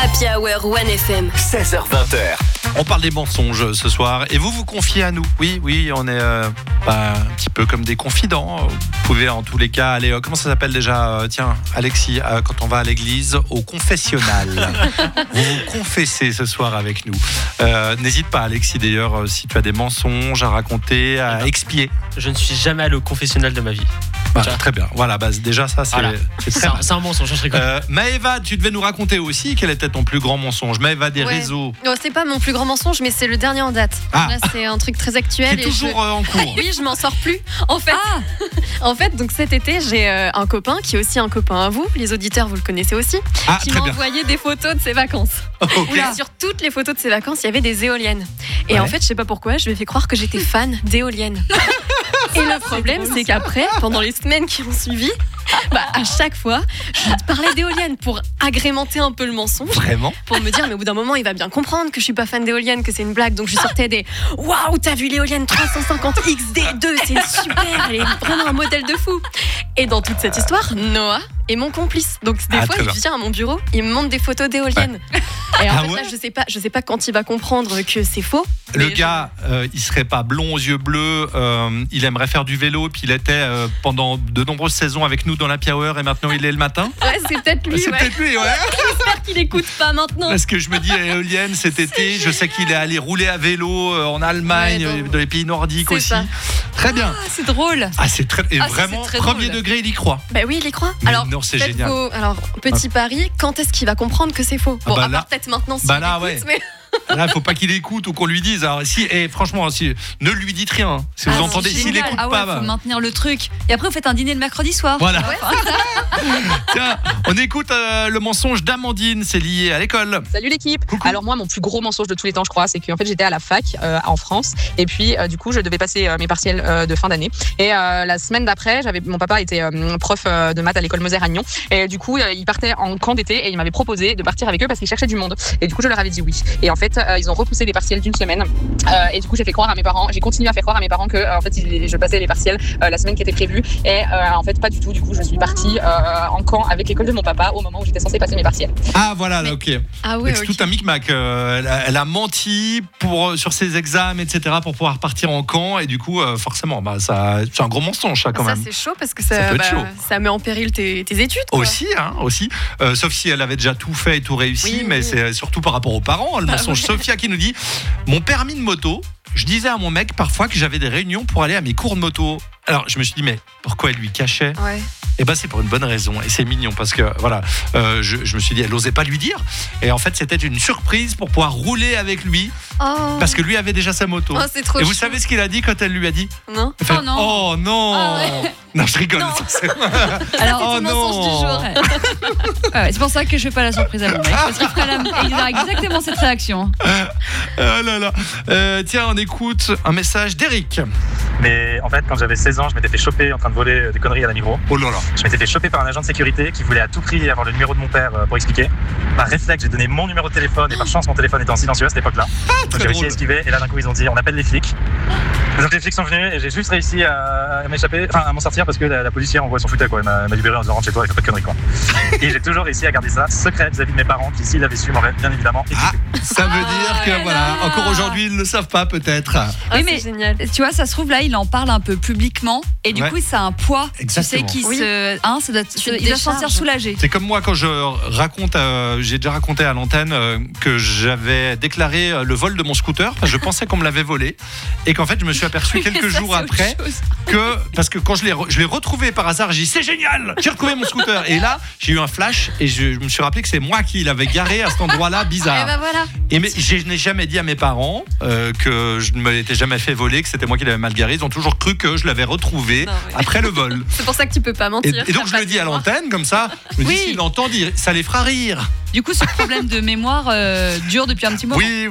Happy Hour 1FM. 16h20h. On parle des mensonges ce soir et vous confiez à nous. Oui, on est un petit peu comme des confidents. Vous pouvez en tous les cas aller, comment ça s'appelle déjà tiens, Alexis, quand on va à l'église, au confessionnal. Vous vous confessez ce soir avec nous. N'hésite pas Alexis d'ailleurs, si tu as des mensonges à raconter, à expier. Je ne suis jamais allé au confessionnal de ma vie. Très bien, voilà, déjà ça c'est, Voilà. c'est un mensonge, je rigole. Maëva, tu devais nous raconter aussi quel était ton plus grand mensonge. Maëva des réseaux. Non, c'est pas mon plus grand mensonge, mais c'est le dernier en date. Ah. Là, c'est un truc très actuel. C'est toujours en cours. Oui, je m'en sors plus. En fait, donc cet été, j'ai un copain qui est aussi un copain à vous. Les auditeurs, vous le connaissez aussi. Qui très m'a bien. envoyé des photos de ses vacances. Ok. Et sur toutes les photos de ses vacances, il y avait des éoliennes. Et en fait, je sais pas pourquoi, je lui ai fait croire que j'étais fan d'éoliennes. Et le problème, c'est qu'après, pendant les semaines qui ont suivi, à chaque fois, je lui parlais d'éoliennes pour agrémenter un peu le mensonge. Vraiment? Pour me dire, mais au bout d'un moment, il va bien comprendre que je suis pas fan d'éoliennes, que c'est une blague. Donc je lui sortais des waouh, t'as vu l'éolienne 350 XD2, c'est super, elle est vraiment un modèle de fou. Et dans toute cette histoire, Noah est mon complice. Donc des fois, il vient à mon bureau, il me montre des photos d'éoliennes. Et en fait, là, je sais pas quand il va comprendre que c'est faux. Le gars, il serait pas blond aux yeux bleus, il aimerait faire du vélo, puis il était pendant de nombreuses saisons avec nous dans la Happy Hour et maintenant il est le matin. Ouais, c'est peut-être lui. J'espère qu'il écoute pas maintenant. Parce que je me dis, éolienne cet été, je sais qu'il est allé rouler à vélo en Allemagne, dans les pays nordiques aussi. Ça. Très bien. C'est drôle. C'est très, et vraiment, c'est très premier drôle. degré, il y croit. Oui, il y croit. Mais alors, non, c'est génial. Alors, petit pari, quand est-ce qu'il va comprendre que c'est faux? Bon, à part peut-être maintenant s'il écoute, mais... Là, il ne faut pas qu'il écoute ou qu'on lui dise. Alors, franchement, ne lui dites rien. Si vous entendez, s'il n'écoute pas. Il faut maintenir le truc. Et après, vous faites un dîner le mercredi soir. Voilà. Tiens, on écoute le mensonge d'Amandine. C'est lié à l'école. Salut l'équipe. Coucou. Alors moi, mon plus gros mensonge de tous les temps, je crois, c'est qu'en fait j'étais à la fac en France et puis du coup je devais passer mes partiels de fin d'année. Et la semaine d'après, mon papa était prof de maths à l'école Moser à Nyon et du coup il partait en camp d'été et il m'avait proposé de partir avec eux parce qu'il cherchait du monde. Et du coup je leur avais dit oui. Et en fait ils ont repoussé les partiels d'une semaine et du coup j'ai continué à faire croire à mes parents que en fait je passais les partiels la semaine qui était prévue et en fait pas du tout. Du coup je suis partie en camp avec l'école de mon papa au moment où j'étais censée passer mes partiels. Ah voilà, ok. C'est tout un micmac. Elle a menti sur ses examens, etc. pour pouvoir partir en camp et du coup forcément c'est un gros mensonge ça quand même. Ça c'est chaud parce que ça met en péril tes études quoi. Aussi. Sauf si elle avait déjà tout fait et tout réussi, mais c'est surtout par rapport aux parents le mensonge. Sophia qui nous dit mon permis de moto, je disais à mon mec parfois que j'avais des réunions pour aller à mes cours de moto. Alors je me suis dit mais pourquoi elle lui cachait? C'est pour une bonne raison et c'est mignon parce que je me suis dit elle n'osait pas lui dire et en fait c'était une surprise pour pouvoir rouler avec lui parce que lui avait déjà sa moto. C'est trop et chou. vous savez ce qu'il a dit quand elle lui a dit? Non. Elle fait, non. Oh non. Non, je rigole. Non. Alors, c'est ton mensonge du jour. C'est pour ça que je fais pas la surprise à mon mec parce qu'il ferait exactement cette réaction. Tiens, on écoute un message d'Eric. Mais en fait, quand j'avais 16 ans, je m'étais fait choper en train de voler des conneries à la Migros. Oh là là. Je m'étais fait choper par un agent de sécurité qui voulait à tout prix avoir le numéro de mon père pour expliquer. Par réflexe, j'ai donné mon numéro de téléphone et par chance, mon téléphone était en silencieux à cette époque-là. Donc j'ai réussi à esquiver et là d'un coup, ils ont dit on appelle les flics. Donc les flics sont venus et j'ai juste réussi à m'échapper, à m'en sortir parce que la policière en gros s'en foutait quoi. Elle m'a libéré en disant rentre chez toi et fais pas de conneries quoi. Et j'ai toujours réussi à garder ça secret vis-à-vis de mes parents qui s'ils l'avaient su m'auraient bien évidemment écouté. Ça veut dire que encore aujourd'hui ils ne le savent pas peut-être. Oui mais génial. Tu vois ça se trouve là il en parle un peu publiquement et du coup ça a un poids. Exactement. Tu sais il doit se sentir soulagé. C'est comme moi quand je raconte, j'ai déjà raconté à l'antenne que j'avais déclaré le vol de mon scooter. Je pensais qu'on me l'avait volé et qu'en fait je me suis aperçu quelques jours après parce que quand je l'ai retrouvé par hasard, j'ai dit c'est génial, j'ai retrouvé mon scooter et là j'ai eu un flash et je me suis rappelé que c'est moi qui l'avais garé à cet endroit-là bizarre. Et mais je n'ai jamais dit à mes parents que je ne me l'étais jamais fait voler, que c'était moi qui l'avais mal garé. Ils ont toujours cru que je l'avais retrouvé après le vol. C'est pour ça que tu peux pas mentir. Et donc je le dis à l'antenne comme ça. Je me dis s'ils l'entendent, ça les fera rire. Du coup ce problème de mémoire dure depuis un petit moment. Oui.